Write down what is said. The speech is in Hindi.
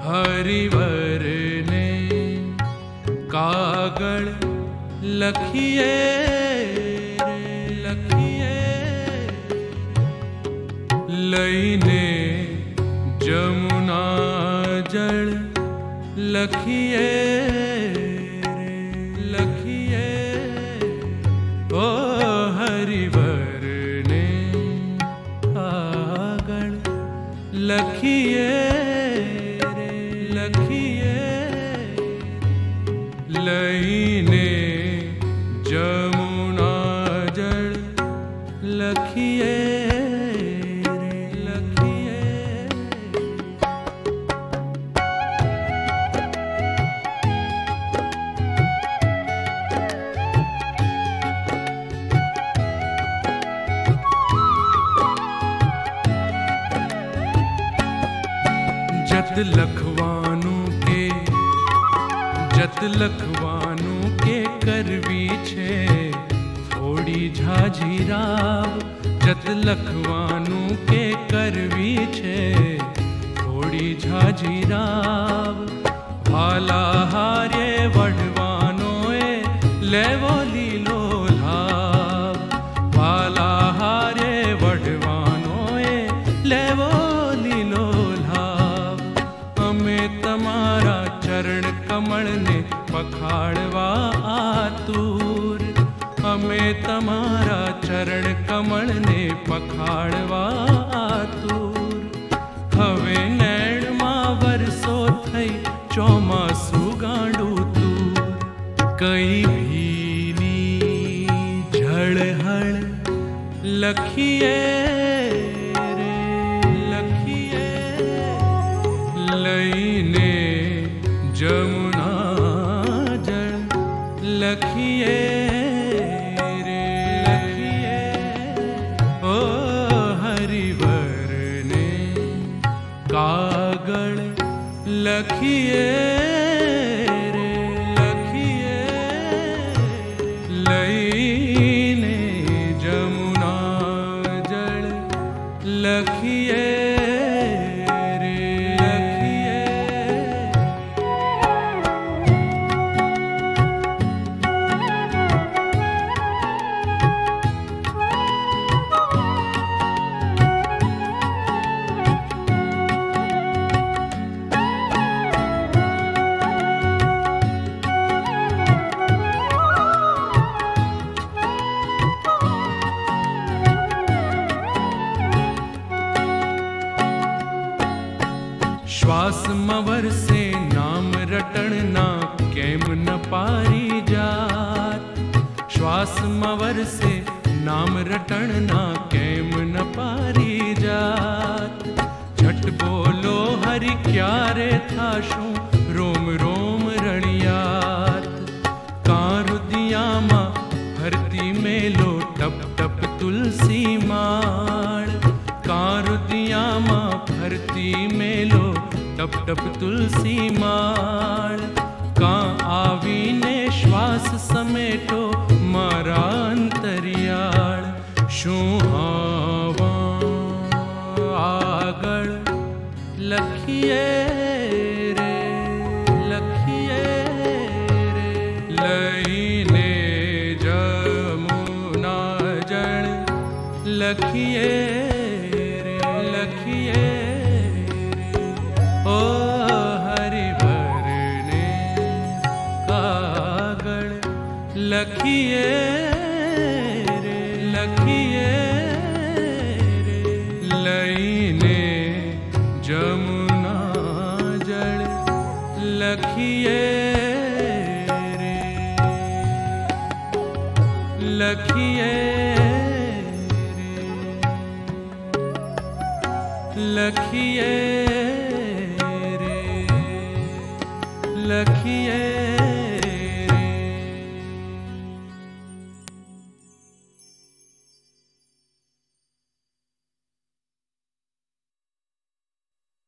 हरिवर ने कागड़ लखिए लखिए लईने जमुना जल लखिए लखिए ओ हरिवर ने कागड़ लखिए लखिए लईने जमुना जल लखिए लखिए। जत लखवानों के करवी छे थोड़ी झाझीराव। जत लखवानों के करवी छे थोड़ी झाझीराव। भाला हारे वढवानोए लेवो लीलो लाभ। भाला हारे वढवानोए लेवो लीलो लाभ। अमे तमारा चरण कमल ने पखाड़वा आतुर। हमें तमारा चरण कमल ने पखाड़वा आतुर। हवे नैण मां वरसो थई चौमासु गांडू तूर। कई भीली झड़हड़ लखिए रे लखिए लईने जमुना जल लखिए रे लखिए ओ हरिवर ने कागड़ लखिए रे लखिए लईने जमुना जल लखिए श्वास मवर से नाम रटण ना केम न पारी जात। श्वास मवर से नाम रटण ना केम न पारी जात। झट बोलो हरि क्यारे थाशू रोम रोम रणियात। कारुदिया मा हरती मेलो टप टप तुलसी माळ। कारुदिया मा हरती मेलो टप टप तुलसी माळ। का आवीने श्वास समेटो मारा अंतरियाळ। शू आवा आगळ लखिए रे लखिए रे लईने जमुना जल लखिए रे लखिए ओ हरिवर ने कागड़ लखिए रे लखिए रे लईने जमुना जल लखिए रे लखिए रे लखिए लखिए।